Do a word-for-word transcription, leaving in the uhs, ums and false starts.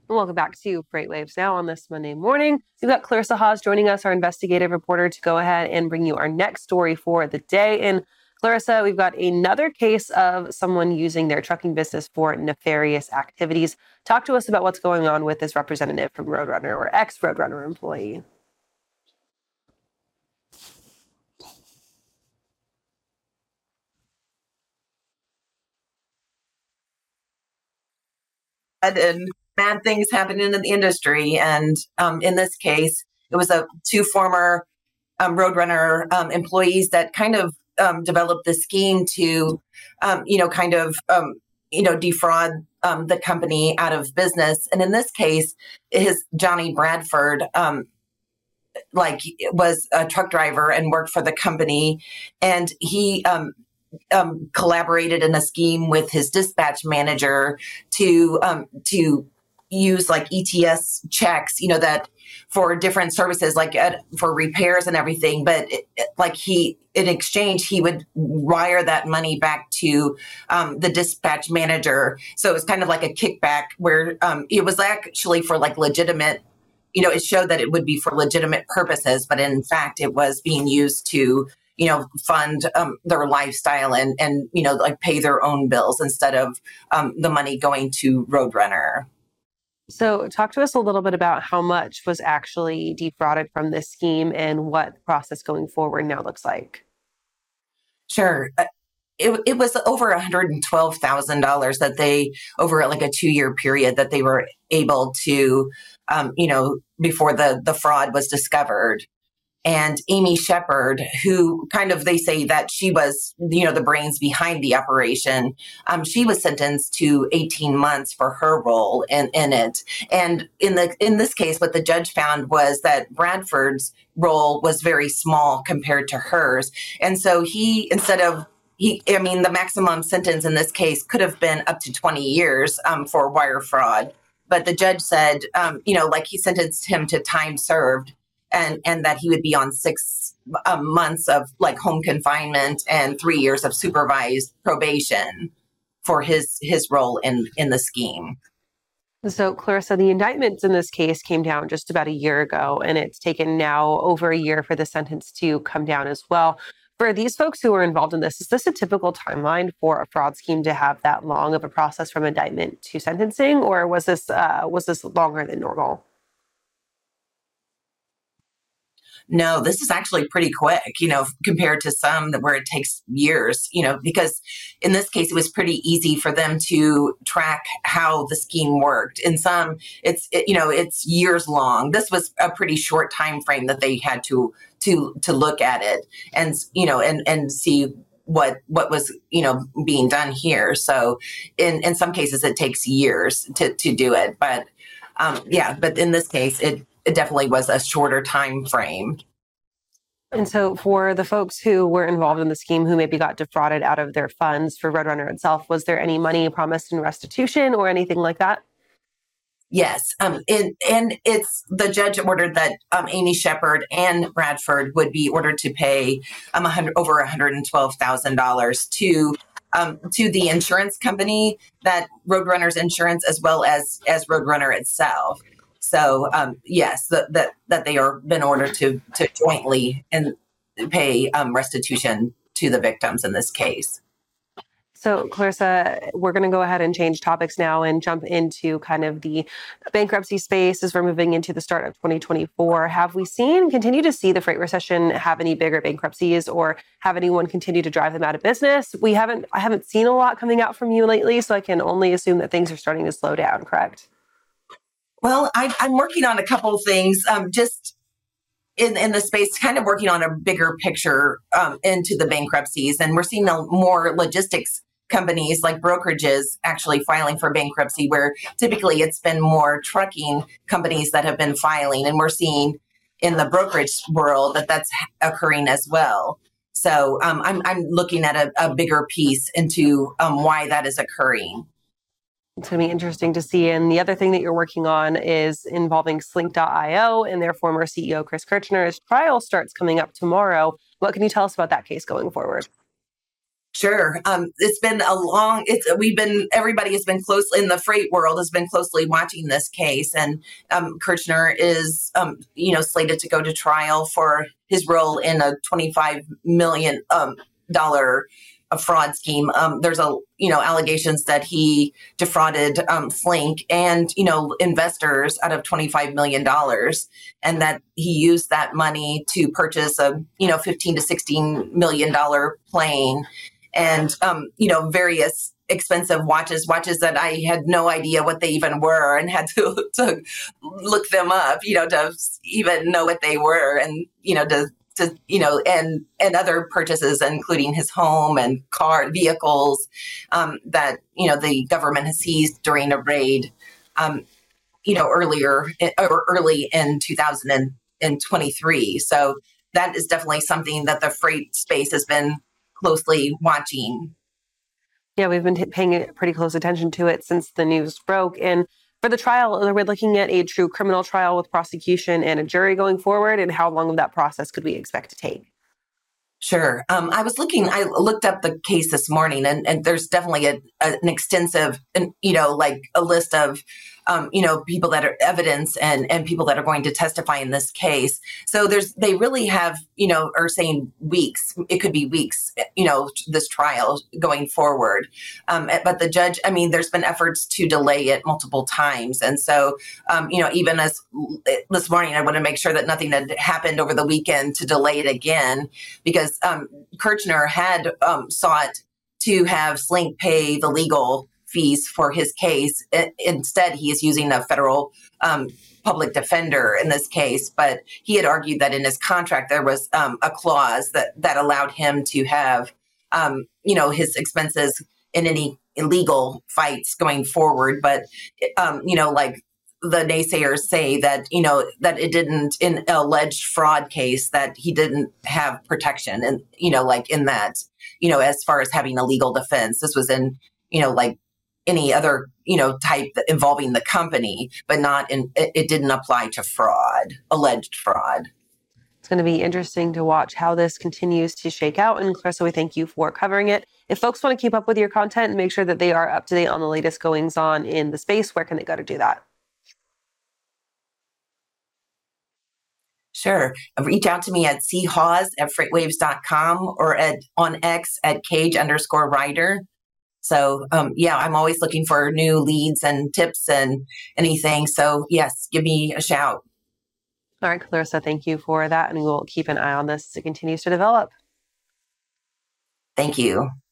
And welcome back to FreightWaves Now on this Monday morning. We've got Clarissa Haas joining us, our investigative reporter, to go ahead and bring you our next story for the day. And Clarissa, we've got another case of someone using their trucking business for nefarious activities. Talk to us about what's going on with this representative from Roadrunner, or ex-Roadrunner employee. And bad things happen in the industry. And um, in this case, it was a two former um, Roadrunner um, employees that kind of um, developed the scheme to, um, you know, kind of, um, you know, defraud um, the company out of business. And in this case, his Johnny Bradford, um, like, was a truck driver and worked for the company, and he um, um, collaborated in a scheme with his dispatch manager to um, to use like E T S checks, you know, that for different services, like uh, for repairs and everything. But it, it, like he, in exchange, he would wire that money back to um, the dispatch manager. So it was kind of like a kickback where um, it was actually for like legitimate, you know, it showed that it would be for legitimate purposes, but in fact, it was being used to, you know, fund um, their lifestyle and, and, you know, like pay their own bills instead of um, the money going to Roadrunner. So talk to us a little bit about how much was actually defrauded from this scheme and what the process going forward now looks like. Sure. Uh, It, it was over one hundred twelve thousand dollars that they, over like a two-year period, that they were able to, um, you know, before the, the fraud was discovered. And Amy Shepard, who kind of, they say that she was, you know, the brains behind the operation, um, she was sentenced to eighteen months for her role in, in it. And in the in this case, what the judge found was that Bradford's role was very small compared to hers. And so he, instead of He, I mean, the maximum sentence in this case could have been up to twenty years um, for wire fraud. But the judge said, um, you know, like he sentenced him to time served, and, and that he would be on six um, months of like home confinement and three years of supervised probation for his his role in, in the scheme. So, Clarissa, the indictments in this case came down just about a year ago, and it's taken now over a year for the sentence to come down as well. For these folks who were involved in this, is this a typical timeline for a fraud scheme to have that long of a process from indictment to sentencing, or was this uh, was this longer than normal? No, this is actually pretty quick, you know, compared to some that where it takes years, you know, because in this case, it was pretty easy for them to track how the scheme worked. In some, it's, it, you know, it's years long. This was a pretty short time frame that they had to to to look at it and, you know, and, and see what what was, you know, being done here. So in, in some cases, it takes years to, to do it. But um, yeah, but in this case, it it definitely was a shorter time frame. And so for the folks who were involved in the scheme who maybe got defrauded out of their funds for Roadrunner itself, was there any money promised in restitution or anything like that? Yes. Um, and, and it's the judge ordered that um, Amy Shepard and Bradford would be ordered to pay um, one hundred, over one hundred twelve thousand dollars to um, to the insurance company, that Roadrunner's insurance, as well as as Roadrunner itself. So um, yes, that, that that they are been ordered to to jointly and pay um, restitution to the victims in this case. So, Clarissa, we're going to go ahead and change topics now and jump into kind of the bankruptcy space as we're moving into the start of twenty twenty-four. Have we seen, continue to see the freight recession have any bigger bankruptcies or have anyone continue to drive them out of business? We haven't, I haven't seen a lot coming out from you lately, so I can only assume that things are starting to slow down, correct? Well, I, I'm working on a couple of things, um, just in, in the space, kind of working on a bigger picture um, into the bankruptcies. And we're seeing a, more logistics companies like brokerages actually filing for bankruptcy, where typically it's been more trucking companies that have been filing. And we're seeing in the brokerage world that that's occurring as well. So um, I'm, I'm looking at a, a bigger piece into um, why that is occurring. It's going to be interesting to see. And the other thing that you're working on is involving Slink dot io and their former C E O, Chris Kirchner. His trial starts coming up tomorrow. What can you tell us about that case going forward? Sure. Um, it's been a long, it's, we've been, everybody has been close in the freight world has been closely watching this case. And um, Kirchner is, um, you know, slated to go to trial for his role in a twenty-five million dollars um, dollar a fraud scheme. Um, there's a, you know, allegations that he defrauded um, Flink and, you know, investors out of twenty-five million dollars, and that he used that money to purchase a, you know, fifteen to sixteen million dollars plane and, um, you know, various expensive watches, watches that I had no idea what they even were and had to, to look them up, you know, to even know what they were and, you know, to, to, you know, and, and other purchases, including his home and car vehicles um, that, you know, the government has seized during a raid, um, you know, earlier or early in two thousand twenty-three. So that is definitely something that the freight space has been closely watching. Yeah, we've been t- paying pretty close attention to it since the news broke. And for the trial, we're looking at a true criminal trial with prosecution and a jury going forward. And how long of that process could we expect to take? Sure. Um, I was looking, I looked up the case this morning, and, and there's definitely a, a, an extensive, you know, like a list of, um, you know, people that are evidence and, and people that are going to testify in this case. So there's, they really have, you know, are saying weeks, it could be weeks, you know, this trial going forward. Um, but the judge, I mean, there's been efforts to delay it multiple times. And so, um, you know, even as this morning, I want to make sure that nothing had happened over the weekend to delay it again, because Um, Kirchner had um, sought to have Slink pay the legal fees for his case. I- instead, he is using a federal um, public defender in this case. But he had argued that in his contract there was um, a clause that that allowed him to have, um, you know, his expenses in any illegal fights going forward. But um, you know, like the naysayers say that, you know, that it didn't, in an alleged fraud case, that he didn't have protection. And, you know, like in that, you know, as far as having a legal defense, this was in, you know, like any other, you know, type involving the company, but not in, it, it didn't apply to fraud, alleged fraud. It's going to be interesting to watch how this continues to shake out. And Clarissa, we thank you for covering it. If folks want to keep up with your content and make sure that they are up to date on the latest goings on in the space, where can they go to do that? Sure. Reach out to me at c hawes at freightwaves dot com or at on X at cage underscore rider. So, um, yeah, I'm always looking for new leads and tips and anything. So, yes, give me a shout. All right, Clarissa, thank you for that. And we'll keep an eye on this as it continues to develop. Thank you.